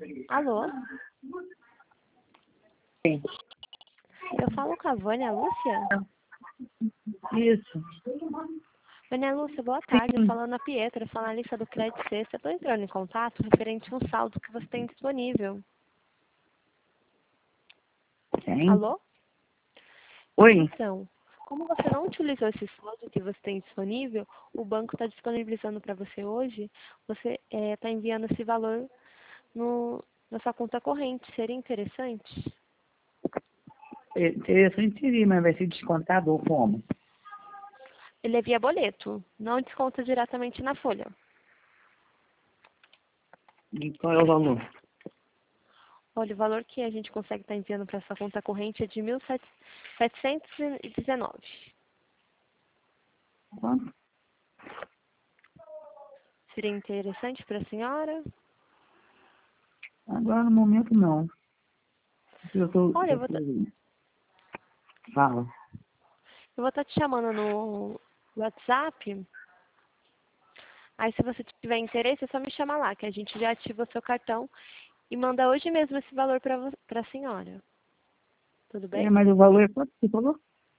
Alô? Sim. Eu falo com a Vânia Lúcia? Isso. Vânia Lúcia, boa tarde. Eu falando a Pietra, falando a lista do Crédito Sexta. Estou entrando em contato referente a um saldo que você tem disponível. Quem? Alô? Oi? Então, como você não utilizou esse saldo que você tem disponível, o banco está disponibilizando para você hoje, você está enviando esse valor na sua conta corrente. Seria interessante? Interessante seria, mas vai ser descontado ou como? Ele é via boleto, não desconta diretamente na folha. E qual é o valor? Olha, o valor que a gente consegue estar enviando para essa conta corrente é de 1.719. Quanto? Seria interessante para a senhora? Agora no momento não. Eu tô. Olha, Fala. eu vou estar te chamando no WhatsApp. Aí, se você tiver interesse, é só me chamar lá, que a gente já ativa o seu cartão e manda hoje mesmo esse valor para a senhora. Tudo bem? Mas o valor é quanto você falou?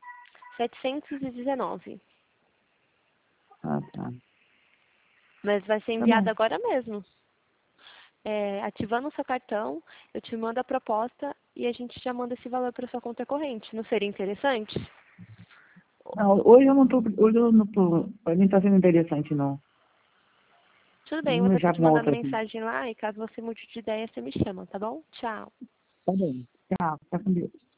719. Ah, tá. Mas vai ser Tá enviado bom. agora mesmo. Ativando o seu cartão, eu te mando a proposta e a gente já manda esse valor para sua conta corrente. Não seria interessante? Não, hoje eu não tô. Pra mim tá sendo interessante, não. Tudo bem, eu vou Vamos estar deixar te pra uma mandando outra aqui. mensagem lá e caso você mude de ideia, você me chama, tá bom? Tchau. Tá bom. Tchau. Fica com Deus.